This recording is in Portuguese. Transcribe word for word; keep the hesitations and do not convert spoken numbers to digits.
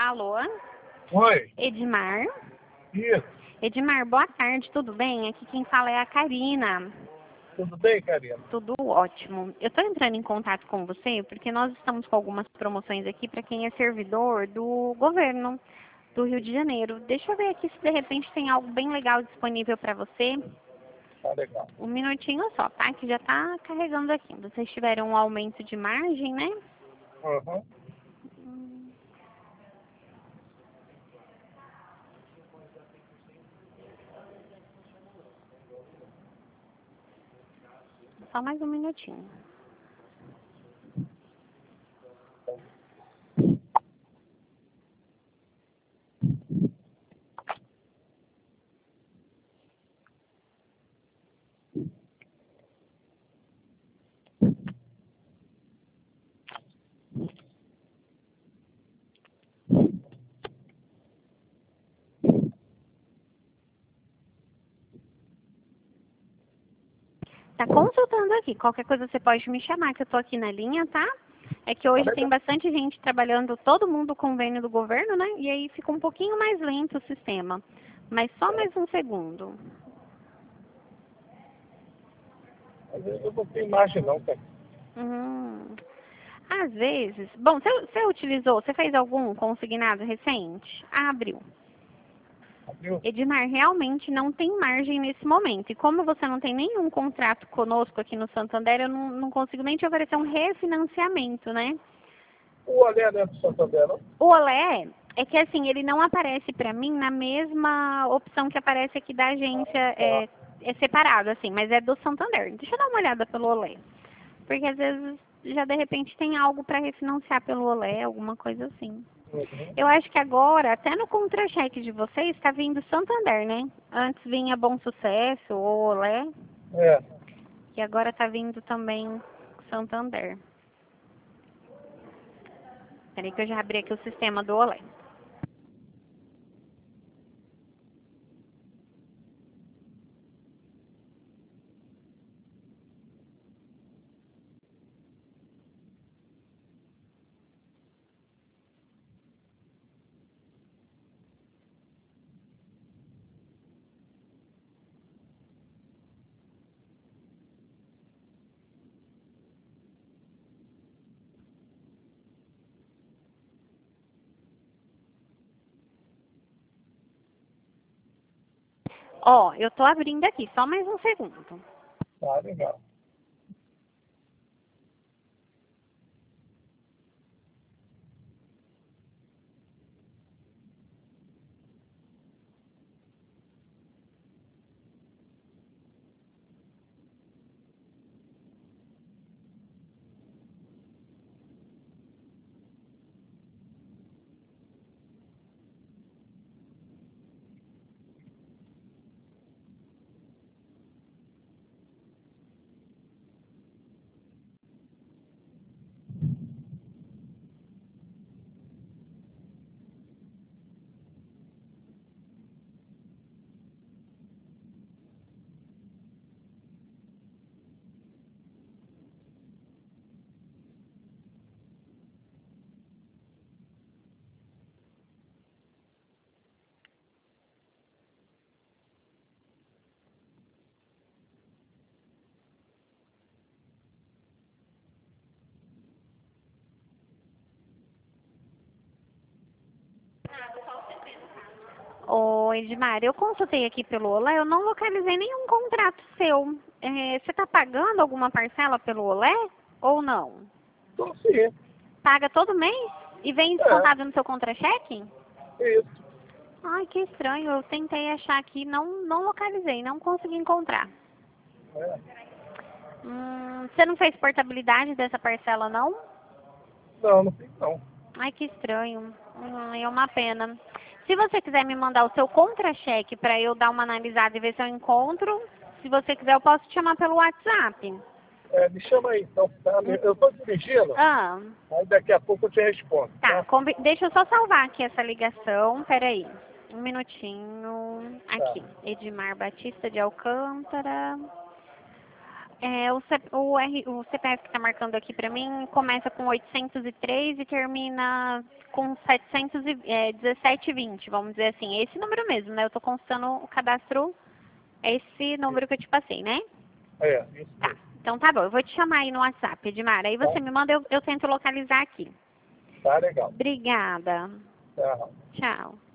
Alô? Oi. Edmar? Isso. Edmar, boa tarde, tudo bem? Aqui quem fala é a Karina. Tudo bem, Karina? Tudo ótimo. Eu estou entrando em contato com você porque nós estamos com algumas promoções aqui para quem é servidor do governo do Rio de Janeiro. Deixa eu ver aqui se de repente tem algo bem legal disponível para você. Tá legal. Um minutinho só, tá? Que já está carregando aqui. Vocês tiveram um aumento de margem, né? Uhum. Só mais um minutinho. Tá consultando aqui. Qualquer coisa você pode me chamar, que eu tô aqui na linha, tá? É que hoje tem bastante gente trabalhando, todo mundo convênio do governo, né? E aí fica um pouquinho mais lento o sistema. Mas só mais um segundo. Às vezes eu não tenho margem não, cara. Hum, às vezes... Bom, você, você utilizou, você fez algum consignado recente? Ah, abriu. Abriu? Edmar, realmente não tem margem nesse momento. E como você não tem nenhum contrato conosco aqui no Santander, eu não, não consigo nem te oferecer um refinanciamento, né? O Olé não é do Santander, não? O Olé é que assim, ele não aparece para mim na mesma opção que aparece aqui da agência, é, é separado, assim, mas é do Santander. Deixa eu dar uma olhada pelo Olé. Porque às vezes já de repente tem algo para refinanciar pelo Olé, alguma coisa assim. Uhum. Eu acho que agora, até no contra-cheque de vocês, está vindo Santander, né? Antes vinha Bom Sucesso ou Olé, É. e agora está vindo também Santander. Peraí que eu já abri aqui o sistema do Olé. Ó, eu tô abrindo aqui, só mais um segundo. Tá legal. Ô, Edmar, eu consultei aqui pelo Olé, eu não localizei nenhum contrato seu. É, você tá pagando alguma parcela pelo Olé ou não? Então sim. Paga todo mês? E vem descontado no seu contra-cheque? Isso. Ai, que estranho. Eu tentei achar aqui, não, não localizei, não consegui encontrar. É. Hum, você não fez portabilidade dessa parcela, não? Não, não tem não. Ai, que estranho. Hum, é uma pena. Se você quiser me mandar o seu contra-cheque para eu dar uma analisada e ver se eu encontro, se você quiser eu posso te chamar pelo WhatsApp. É, me chama aí então. Tá? Eu tô dirigindo, Ah, aí daqui a pouco eu te respondo. tá. Tá? Combi- Deixa eu só salvar aqui essa ligação. Peraí. Um minutinho. Tá. Aqui. Edmar Batista de Alcântara. É, o, C, o, R, o C P F que está marcando aqui para mim começa com oitocentos e três e termina com setecentos e dezessete e vinte, vamos dizer assim. É esse número mesmo, né? Eu estou consultando o cadastro, é esse número que eu te passei, né? É, isso Tá. mesmo. Então tá bom, eu vou te chamar aí no WhatsApp, Edmar. Aí você Tá, me manda, eu, eu tento localizar aqui. tá legal. Obrigada. Tá. Tchau.